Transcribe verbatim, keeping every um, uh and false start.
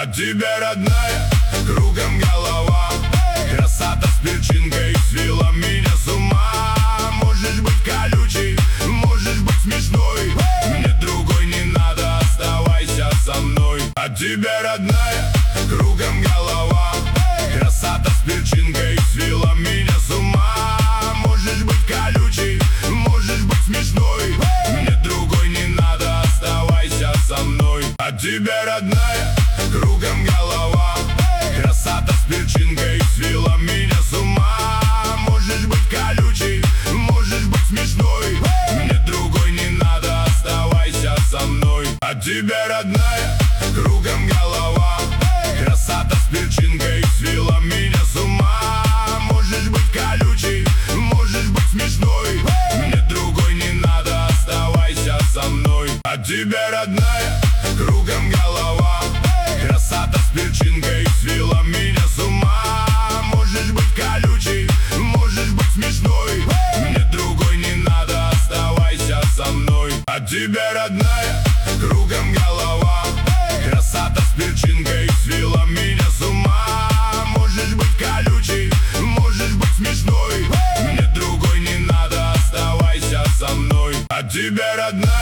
От тебя, родная, кругом голова. Красота с перчинкой свела меня с ума. Можешь быть колючей, можешь быть смешной, мне другой не надо, оставайся со мной. От тебя, родная, кругом голова. Красота с перчинкой свела меня с ума. Можешь быть колючей, можешь быть смешной, мне другой не надо, оставайся со мной. От тебя, родная, кругом голова. Красота с перчинкой свела меня с ума. Можешь быть колючей, можешь быть смешной, мне другой не надо, оставайся со мной. От тебя, родная, кругом голова. Красота с перчинкой свела меня с ума. Можешь быть колючей, можешь быть смешной, мне другой не надо, оставайся со мной. От тебя, родная, кругом голова. Красота с перчинкой свела меня с ума. Можешь быть колючей, можешь быть смешной, мне другой не надо, оставайся со мной. От тебя, родная, кругом голова. Красота с перчинкой свела меня с ума. Можешь быть колючей, можешь быть смешной, мне другой не надо, оставайся со мной. От тебя, родная.